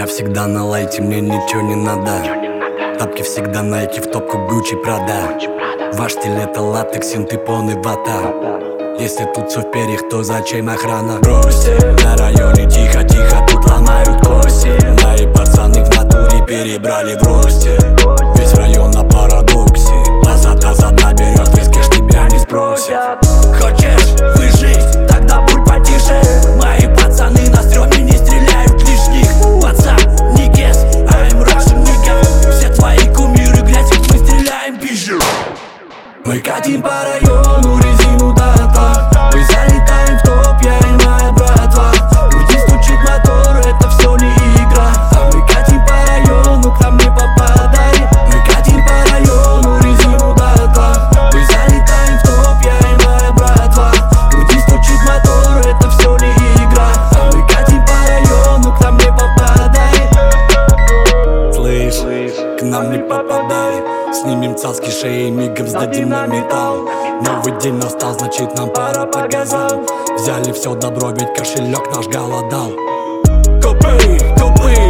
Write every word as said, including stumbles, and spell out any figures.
всегда на лайте, мне ничего не надо. Тапки всегда Nike, в топку Gucci, Prada. Ваш стиль это латекс, синтепон и вата. Если тут все в перьях, то зачем охрана? Бросьте, на районе тихо-тихо, тут ломают кости. Мои пацаны в натуре перебрали в росте. Весь район на парадоксе. Азат-азат наберет, вискешь, тебя не спросят. Хочешь выжить? Тогда будь потише. Мои пацаны на стреме не стреляют лишних. Пацан, не гес, I'm Russian nigga. Все твои кумиры грязь, мы стреляем пизжу. Мы катим по району резину тата. Мы залетаем в топ, я и моя братва. В груди стучит мотор, это все не игра. А мы катим по району, к нам не попадай. Мы катим по району резину тата. Мы залетаем в топ, я и моя братва. В груди стучит мотор, это все не игра. А мы катим по району, к нам не попадай. Слышь, к нам не попадай. Снимем цаски шеи, мигом сдадим на металл. Новый день настал, значит нам пора по газам. Взяли все добро, ведь кошелек наш голодал. Купы, купы,